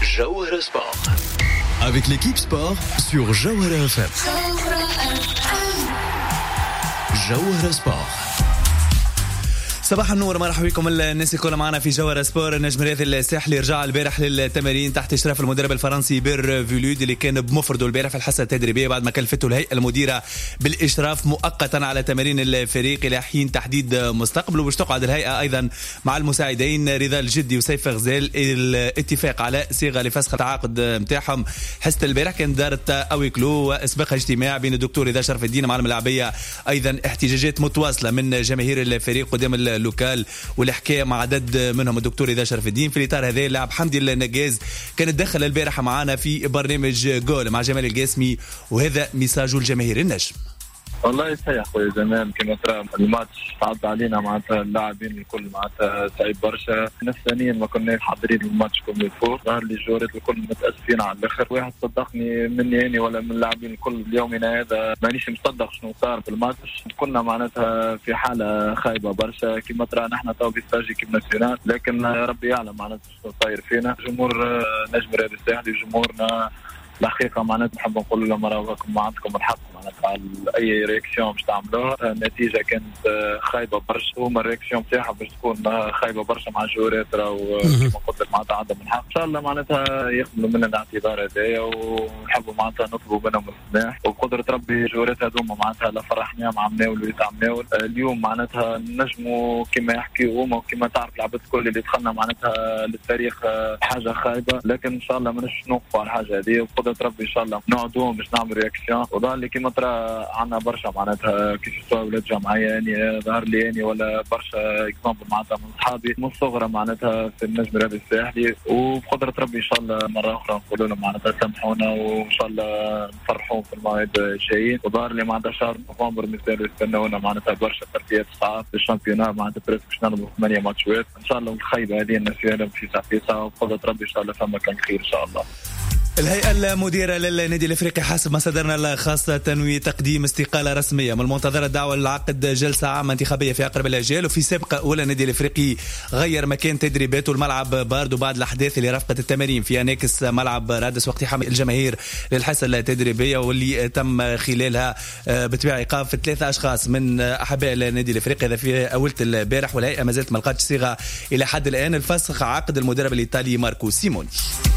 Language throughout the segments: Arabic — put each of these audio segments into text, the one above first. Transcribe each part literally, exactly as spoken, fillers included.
Jawhara Sport. Avec l'équipe sport sur Jawhara F M. Jawhara Sport. صباح النور، مرحبا بكم الناس الكل معنا في جوهرة سبور. النجم الرياضي الساحلي رجع البارح للتمارين تحت اشراف المدرب الفرنسي بير فيلود اللي كان بمفرده البارح في الحصه التدريبيه بعد ما كلفته الهيئه المديره بالاشراف مؤقتا على تمارين الفريق الى حين تحديد مستقبله. باش تقعد الهيئه ايضا مع المساعدين رضا الجدي وسيف غزال الاتفاق على صيغه لفسخ التعاقد نتاعهم. حصه البارح كانت دارت اوي كلو واسبقها اجتماع بين الدكتور رضا شرف الدين معلم اللاعبيه، ايضا احتجاجات متواصله من جماهير الفريق قدام اللوكال والحكايه مع عدد منهم الدكتور رضا شرف الدين. في الاطار هذا اللاعب حمدي النجاز كان تدخل البارحه معنا في برنامج جول مع جمال القاسمي، وهذا ميساجه الجماهير النجم. والله صحيح خويا زمان كما ترى الماتش صعب علينا معناتها اللاعبين الكل معناتها صعيب برشا، نفسانيا ما كناش حاضرين الماتش كوم يفور، ظهر لي جورات الكل متاسفين على الاخر. واحد صدقني مني اني ولا من اللاعبين الكل اليومنا هذا مانيش مصدق شنو صار في الماتش. كنا معناتها في حاله خايبه برشا كما ترى نحن تو في ستاج كيم ناسيونال، لكن ربي يعلم معناتها شنو صاير فينا. جمهور نجم الرياضي الساحلي جمهورنا الحقيقة معناتها نحب نقول لهم راكم ما عندكم الحق معناتها على أي رياكسيون باش تعملوها. النتيجة كانت خايبة برشا، هما الرياكسيون بتاعها باش تكون خايبة برشا مع الجورات راهو كما قلت لك معناتها عندهم الحق. إن شاء الله معناتها يقبلوا منا الاعتذار هذايا ونحبوا معناتها نطلبوا منهم السماح، وبقدرة ربي الجورات هذوما معناتها لا فرحنا مع مناول ويتع مناول. اليوم معناتها نجموا كما يحكيوا هما وكما تعرف العباد الكل اللي دخلنا معناتها للتاريخ حاجة خايبة، لكن إن شاء الله ما نش نوقفوا على الحاجة هذه وبقدرة ربي ان شاء الله نقعدوا باش نعمل رياكسيون. وظهر لي كيما ترى عندنا برشا معناتها كيف سواء ولاد جمعيه يعني ظهر لي يعني ولا برشا اكزامبل معناتها من اصحابي من الصغرى معناتها في النجم الرياضي الساحلي، وبقدره ربي ان شاء الله مره اخرى نقولوا لهم معناتها سامحونا وان شاء الله نفرحوهم في الموعد الجايين. وظهر لي معناتها شهر نوفمبر مثال يستناونا معناتها برشا ترتيبات صعاب في الشامبيونات معناتها بريسك باش نلعبوا ثمانيه ماتشات ان شاء الله. الخيبه هذه النسيان في ساعه وبقدره ربي ان شاء الله فما كان خير ان شاء الله. الهيئة المديرة للنادي الافريقي حسب مصادرنا الخاصة تنوي تقديم استقالة رسمية. من المنتظر الدعوة لعقد جلسة عامة انتخابية في أقرب الأجال. وفي سابقة أولى النادي الافريقي غير مكان تدريباته الملعب باردو بعد الأحداث اللي رافقت التمارين في أناكس ملعب رادس واقتحام الجماهير للحصة التدريبية واللي تم خلالها بتبع إيقاف ثلاثة أشخاص من أحباء النادي الافريقي. هذا في أولة البارح، والهيئة ما زالت ما لقاتش صيغة إلى حد الآن الفسخ عقد المدرب الإيطالي ماركو سيموني.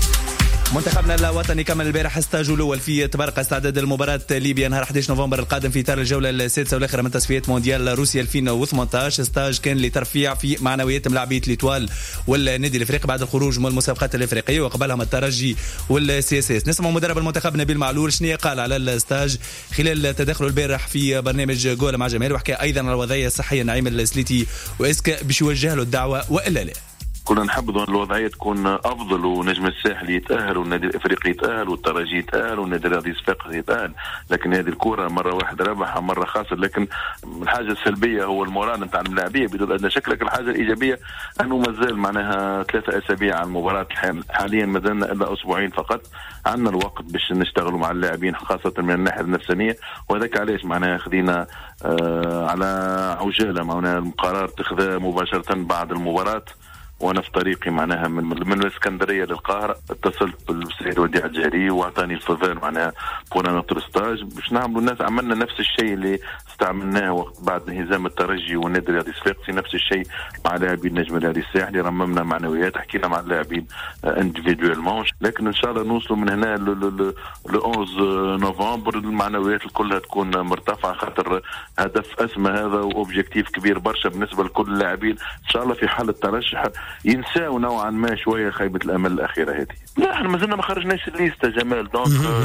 منتخبنا الوطني كمل البارح استاجه الاول في تبرق استعداد المباراه ليبيا نهار أحد عشر نوفمبر القادم في اطار الجوله السادسه والاخيره من تصفيات مونديال روسيا ألفين وثمانية عشر. استاج كان لترفيع في معنويات ملاعبيه ليتوال والنادي الافريقي بعد الخروج من المسابقات الافريقيه وقبلهم الترجي والسي اس اس. نسمع مدرب المنتخب نبيل معلول شنو قال على الاستاج خلال تدخله البارح في برنامج جول مع جماهير، وحكى ايضا على الوضعيه الصحيه نعيم السليتي واسك باش يوجه له الدعوه والا لا. كنا نحبذ أن الوضعية تكون أفضل ونجم الساحل يتأهل والنادي الإفريقي يتأهل والترجي يتأهل والنادي الرياضي الصفاقسي يتأهل، لكن هذه الكرة مرة واحدة ربح مرة خاسر. لكن الحاجة السلبية هو المورال نتاع الملاعبية بدون أدنى شك، لكن الحاجة الإيجابية أنه مازال معناها ثلاثة أسابيع على المباراة حاليا، ما زلنا إلا أسبوعين فقط، عندنا الوقت باش نشتغلوا مع اللاعبين خاصة من الناحية النفسانية. وهذاك علاش معناها خذينا آه على عجالة معناها القرار اتخذه مباشرة بعد المباراة. وانا في طريقي معناها من من الاسكندريه للقاهره اتصلت بالسيد وديع الجهري واعطاني الفضل معناها كنا نطر ستاج باش نعملوا الناس. عملنا نفس الشيء اللي استعملناه وقت بعد انهزام الترجي والنادي الرياضي الصفاقسي، نفس الشيء مع لاعبين النجم الرياضي الساحلي. رممنا معنويات، حكينا مع اللاعبين انديفيدوالمون، لكن ان شاء الله نوصلوا من هنا ل واحد نوفمبر المعنويات كلها تكون مرتفعه، خاطر هدف اسمى هذا واوبجيكتيف كبير برشا بالنسبه لكل اللاعبين. ان شاء الله في حاله ترشح ينساو نوعا ما شويه خيبه الامل الاخيره هذه. لا احنا ما زلنا ما خرجناش الليسته جمال، دونك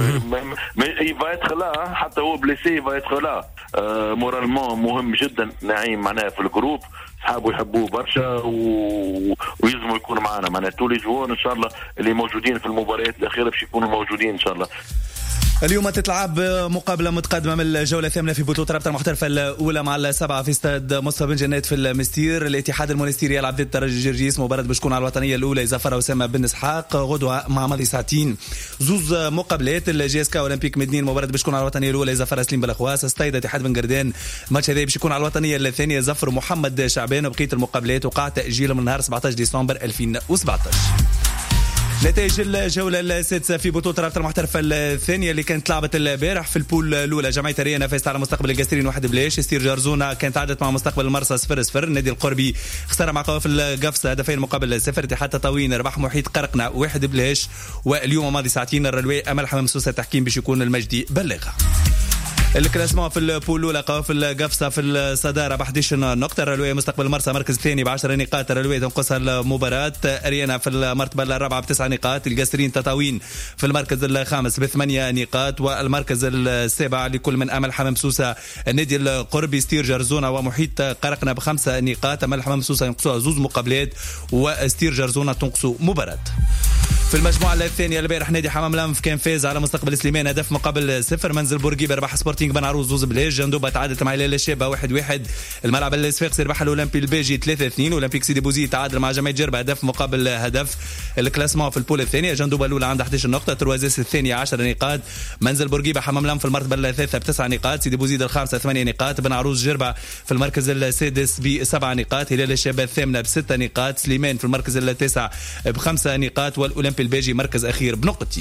يبغى يدخلها حتى هو بليسي يبغى يدخلها. آه مورالمون مهم جدا نعيم معناها في الجروب، صحابه يحبوه برشا و... ويلزموا يكونوا معنا معناها تولي جوار ان شاء الله اللي موجودين في المباريات الاخيره باش يكونوا موجودين ان شاء الله. اليوم تتلعب مقابلة متقدمة من الجولة الثامنة في بطولة رابطة المحترفة الأولى مع السبعة في استاد مصطفى بن جنات في المستير. الاتحاد المونستيري يلعب ضد الترجي جرجيس، مباراة باش تكون على الوطنية الأولى إذا فر أسامة بن إسحاق غدوة مع ماضي ساعتين. زوز مقابلات الجي اس كا أولمبيك مدنين، مباراة باش تكون على الوطنية الأولى إذا فر سليم بالأخواس. استيد اتحاد بن قردان، الماتش هذا باش يكون على الوطنية الثانية ظفر محمد شعبان، وبقية المقابلات وقع تأجيل من نهار سبعة عشر ديسمبر ألفين وسبعة عشر. نتائج الجولة السادسة في بطولة رابطة المحترفة الثانية اللي كانت لعبت البارح في البول الأولى. جمعية ريانا فازت على مستقبل القاسرين واحد بلاش. ستير جرزونة كانت تعادلت مع مستقبل المرسى صفر صفر. النادي القربي خسر مع قوافل القفصة هدفين مقابل صفر. اتحاد تطاوين ربح محيط قرقنا واحد بلاش. واليوم ماضي ساعتين الرلوي أمل حمام سوسة التحكيم باش يكون المجدي بلغة. الكلاسمون في البول الاولى قوافل قفصه في الصداره ب أحد عشر نقطه. الرلويه مستقبل المرسى مركز الثاني ب عشر نقاط. الرلويه تنقصها المباراه. اريانا في المرتبه الرابعه بتسع نقاط. القاسرين تطاوين في المركز الخامس بثمانيه نقاط. والمركز السابع لكل من امل حمام سوسه النادي القربي ستير جرزونه ومحيط قرقنا بخمسه نقاط. امل حمام سوسه ينقصوها زوز مقابلات وستير جرزونه تنقصوا مباراه. في المجموعة الثانية البارح نادي حمام لمف كان فاز على مستقبل سليمان هدف مقابل صفر. منزل بورقيبة ربح سبورتينغ بن عروس زوز بلاش. جندوبة تعادلت مع هلال الشابة واحد واحد. الملعب الصفاقسي ربح الأولمبي الباجي ثلاثة اثنين. أولمبيك سيدي بوزيد تعادل مع جمعية جربة هدف مقابل هدف. الكلاسمون في البول الثانية جندوبة الأولى عندها أحد عشر نقطة. تروازيس الثانية عشر نقاط. منزل بورقيبة حمام لمف في المرتبة الثالثة بتسع نقاط. سيدي بوزيد الخامسة ثمانية نقاط. بن عروس جربة في المركز السادس بسبع نقاط. هلال الشابة الثامنة بستة نقاط. سليمان في المركز التاسع بخمسة نقاط. والأولمبي الباجي مركز أخير بنقطتين.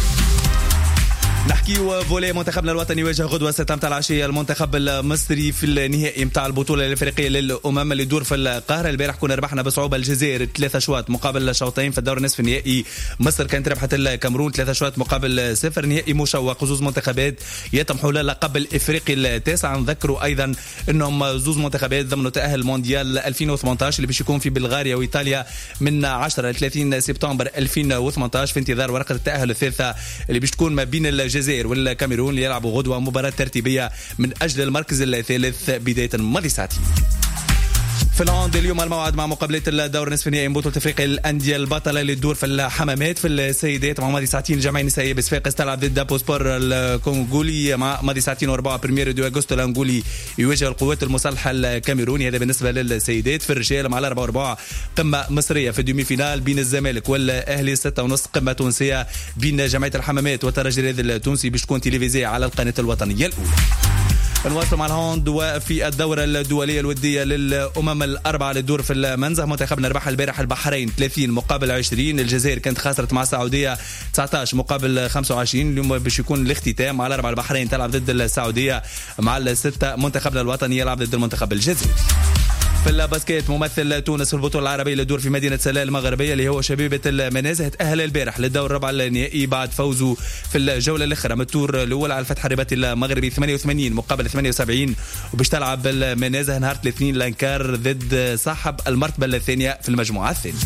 نحكيو فولي منتخبنا الوطني يواجه غدوة الساعة ثمانية العشية المنتخب المصري في النهائي متاع البطولة الافريقية للأمم اللي تدور في القاهرة. البارح كنا ربحنا بصعوبة الجزائر ثلاثة شوط مقابل شوطين في الدور نصف النهائي. مصر كانت ربحت الكاميرون ثلاثة شوط مقابل صفر. نهائي مشوق. زوز منتخبات يطمحوا للقب الافريقي التاسع. نذكروا ايضا انهم زوز منتخبات ضمن تأهل مونديال ألفين وثمانية عشر اللي باش يكون في بلغاريا وايطاليا من عشرة ل ثلاثين سبتمبر ألفين وثمانية عشر في انتظار ورقة التأهل الثالثة اللي باش تكون ما بين الجزائر والكاميرون اللي يلعبوا غدوة مباراة ترتيبية من أجل المركز الثالث بداية ماضي ساعتين. في الهاند اليوم الموعد مع مقابلة الدور نصف النهائي بطولة افريقيا الأندية البطلة اللي تدور في الحمامات. في السيدات مع ماضي ساعتين الجمعية النسائية بصفاقس تلعب ضد بوسبور الكونغولي. مع ماضي ساعتين واربعة بريمير دو اغسطو الانغولي يواجه القوات المسلحة الكاميروني. هذا بالنسبة للسيدات. في الرجال مع الأربعة واربعة قمة مصرية في الدومي فينال بين الزمالك والأهلي. ستة ونص قمة تونسية بين جمعية الحمامات والترجي الرياضي التونسي باش تكون تلفزيونية على القناة الوطنية الأولى. نواصل مع الهاند. وفي الدورة الدولية الودية للأمم الأربعة للدور في المنزه منتخبنا ربح البارح البحرين ثلاثين مقابل عشرين. الجزائر كانت خسرت مع السعودية تسعة عشر مقابل خمسة وعشرين. اليوم باش يكون الاختتام على الأربعة. البحرين تلعب ضد السعودية مع الستة. منتخبنا الوطني يلعب ضد المنتخب الجزائري. في الباسكيت ممثل تونس في البطولة العربية اللي تدور في مدينة سلال المغربية اللي هو شبيبة المنازه تأهل البارح للدور الربع النهائي بعد فوزه في الجولة الأخرى من التور الأول على الفتح الرباطي المغربي ثمانية وثمانين مقابل ثمانية وسبعين. وباش تلعب المنازه نهار الاثنين لانكار ضد صاحب المرتبة الثانية في المجموعة الثانية.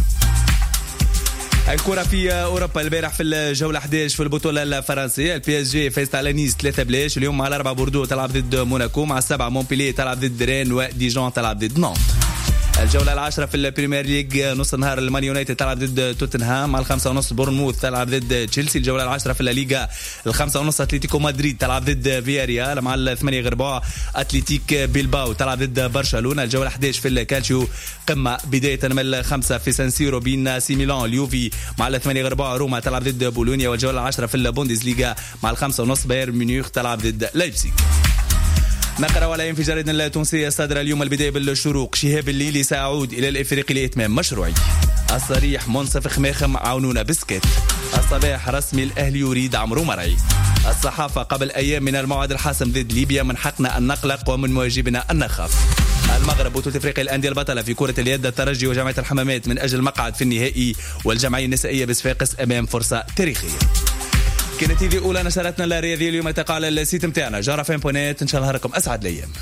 الكرة في أوروبا البارح في الجولة أحد عشر في البطولة الفرنسية البي اس جي فازت على نيس ثلاثة بلاش. اليوم مع الأربعة بوردو تلعب ضد موناكو. مع السبعة مونبيليه تلعب ضد رين. وديجون تلعب ضد نانت. الجولة العاشرة في البريمير ليج نص النهار المان يونايتد تلعب ضد توتنهام. مع الخمسة ونص بورنموث تلعب ضد تشيلسي. الجولة العاشرة في الليغا الخمسة ونص أتلتيكو مدريد تلعب ضد فياريال. مع الثمانية غرباء أتلتيك بيلباو تلعب ضد برشلونة. الجولة أحد عشر في الكالشيو قمة بداية من الخمسة في سانسيرو بين سي ميلان اليوفي. مع الثمانية غرباء روما تلعب ضد بولونيا. والجولة العاشرة في البوندسليغا مع الخمسة ونص بايرن ميونخ تلعب ضد لايبزيغ. نقرأ ولا في جريدة التونسية الصادرة اليوم البداية بالشروق. شهاب الليلي سيعود إلى الإفريقي لإتمام مشروعي. الصريح منصف خماخم عونونا بسكت. الصباح رسمي الأهلي يريد عمرو مرعي. الصحافة قبل أيام من الموعد الحاسم ضد ليبيا من حقنا أن نقلق ومن واجبنا أن نخاف. المغرب بطولة افريقيا الأندية البطلة في كرة اليد الترجي وجمعية الحمامات من أجل المقعد في النهائي. والجمعية النسائية بصفاقس أمام فرصة تاريخية. كانت هذه أولى نشرتنا الرياضية اليوم. تقع على السيت متاعنا جارة فين بونات. إن شاء الله نهاركم أسعد الأيام.